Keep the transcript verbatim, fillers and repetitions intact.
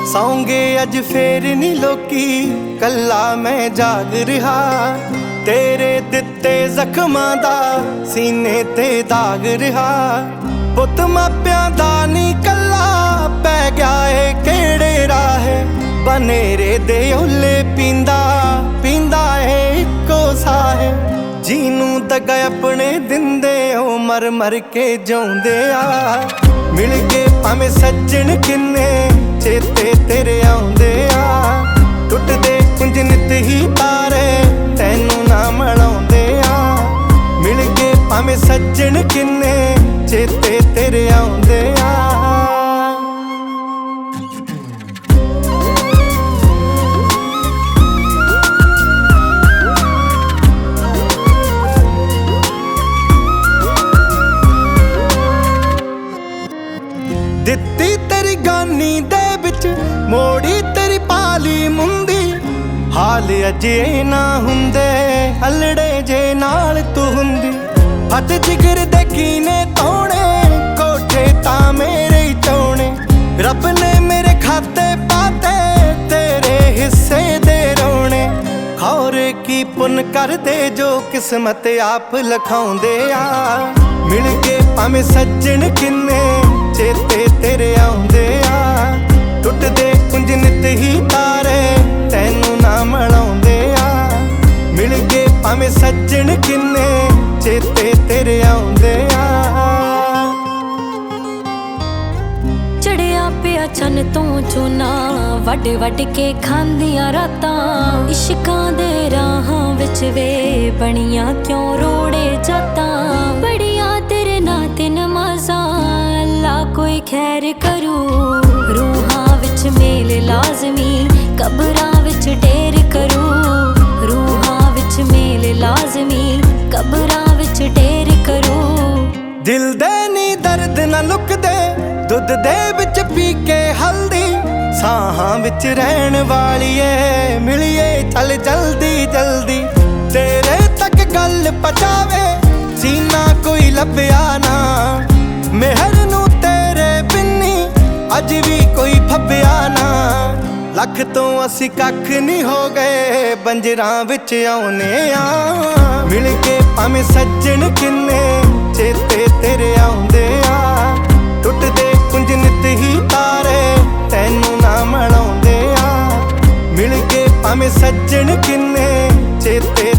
ਸੌਂਗੇ ਅੱਜ ਫੇਰ ਨੀ ਲੋਕੀ, ਕੱਲਾ ਮੈਂ ਜਾਗ ਰਿਹਾ। ਤੇਰੇ ਦਿੱਤੇ ਜ਼ਖਮਾਂ ਦਾ ਸੀਨੇ ਤੇ ਦਾਗ ਰਿਹਾ। ਪੁੱਤ ਮਾਪਿਆਂ ਦਾ ਨੀ ਕੱਲਾ ਪੈ ਗਿਆ ਏ ਕਿਹੜੇ ਰਾਹੇ। ਬਨੇਰੇ ਦੇ ਓਲੇ ਪੀਂਦਾ ਪੀਂਦਾ ਏ ਇੱਕੋ ਸਾਹੇ। ਜਿਹਨੂੰ ਦਗਾ ਆਪਣੇ ਦਿੰਦੇ ਉਹ ਮਰ ਮਰ ਕੇ ਜਿਉਂਦੇ ਆ। ਮਿਲ ਕੇ ਭਾਵੇਂ ਸੱਜਣ ਕਿੰਨੇ ਚੇਤੇ ਤੇਰੇ ਆਉਂਦੇ ਆ। ਟੁੱਟਦੇ ਕੁੰਜ ਨਿਤ ਹੀ ਤਾਰੇ ਤੈਨੂੰ ਨਾ ਮਿਲਾਉਂਦੇ ਆ। ਮਿਲ ਕੇ ਭਾਵੇਂ ਸੱਜਣ ਕਿੰਨੇ ਚੇਤੇ ਤੇਰੇ ਆਉਂਦੇ ਆ। ਦਿੱਤੀ ਤੇਰੀ ਗਾਨੀ ਦੇ ਵਿੱਚ ਮੋੜੀ ਤੇਰੀ ਪਾਲੀ ਮੁੰਦੀ। ਹਾਲ ਅਜੇ ਨਾ ਹੁੰਦੇ ਹਲੜੇ ਜੇ ਨਾਲ ਤੂੰ ਹੁੰਦੀ। ਹੱਥ ਜਿਗਰ ਦੇ ਕੀਨੇ ਤੋਣੇ ਕੋਠੇ ਤਾਂ ਮੇਰੇ ਹੀ ਚੋਣੇ। ਰੱਬ ਨੇ ਮੇਰੇ ਖਾਤੇ ਪਾਤੇ ਤੇਰੇ ਹਿੱਸੇ ਦੇ ਰੋਣੇ। ਖੌਰੇ ਕੀ ਪੁੰਨ ਕਰਦੇ ਜੋ ਕਿਸਮਤ ਆਪ ਲਿਖਾਉਂਦੇ ਆ। ਮਿਲ ਕੇ ਭਾਵੇਂ ਸੱਜਣ ਕਿੰਨੇ ਚੇਤੇ ਤੇਰੇ ਆਉਂਦੇ ਆ। ਟੁੱਟਦੇ ਕੁੰਜ ਨਿਤ ਹੀ ਤਾਰੇ ਤੈਨੂੰ ਨਾ ਮਿਲਾਉਂਦੇ ਆ। ਮਿਲ ਕੇ ਭਾਵੇਂ ਸੱਜਣ ਕਿੰਨੇ ਚੇਤੇ ਤੇਰੇ ਆਉਂਦੇ ਆ। ਚੜਿਆ ਪਿਆ ਚੰਨ ਤੋਂ ਚੂਨਾ ਵੱਡ ਵੱਡ ਕੇ ਖਾਂਦੀਆਂ ਰਾਤਾਂ। ਇਸ਼ਕਾਂ ਦੇ ਰਾਹਾਂ ਵਿੱਚ ਵੇ ਬਣੀਆਂ ਕਿਉਂ ਰੋੜੇ ਜਾਤਾਂ। ਬੜੀਆਂ ਤੇਰੇ ਨਾਂ ਤੇ ਨਮਾਜ਼ਾਂ ਅੱਲਾ ਕੋਈ ਖੈਰ ਕਰੂ। ਰੂਹਾਂ ਵਿੱਚ ਮੇਲ ਲਾਜ਼ਮੀ ਕਬਰਾਂ ਵਿੱਚ ਢੇਰ ਕਰੂ। ਰੂਹਾਂ ਵਿੱਚ ਮੇਲ ਲਾਜ਼ਮੀ ਕਬਰਾਂ ਵਿੱਚ ਢੇਰ ਕਰੂ। ਦਿਲ ਦੇ ਨੀ ਦਰਦ ਨਾ ਲੁਕਦੇ ਦੁੱਧ ਦੇ ਵਿੱਚ ਪੀ ਕੇ ਹਲਦੀ। ਸਾਹਾਂ ਵਿੱਚ ਰਹਿਣ ਵਾਲੀਏ ਮਿਲੀਏ ਚੱਲ ਜਲਦੀ ਜਲਦੀ। ਤੇਰੇ ਤੱਕ ਗੱਲ ਪਹੁੰਚਾਵੇ ਸੀਨਾ ਕੋਈ ਲੱਭਿਆ ਨਾ। ਮਿਹਰ ਨੂੰ ਤੇਰੇ ਬਿੰਨੀ ਅੱਜ ਵੀ ਕੋਈ ਫੱਬਿਆ ਨਾ। ਲੱਖ ਤੋਂ ਅਸੀਂ ਕੱਖ ਨਹੀਂ ਹੋ ਗਏ ਬੰਜਰਾਂ ਵਿੱਚ ਆਉਨੇ ਆ। ਮਿਲ ਕੇ ਭਾਵੇਂ ਸੱਜਣ ਕਿੰਨੇ ਚੇਤੇ ਤੇਰੇ ਆਉਂਦੇ ਆ। ਟੁੱਟਦੇ ਕੁੰਜ ਨਿਤ ਹੀ ਤਾਰੇ ਤੈਨੂੰ ਨਾ ਮਿਲਾਉਂਦੇ ਆ। ਮਿਲ ਕੇ ਭਾਵੇਂ ਸੱਜਣ ਕਿੰਨੇ ਚੇਤੇ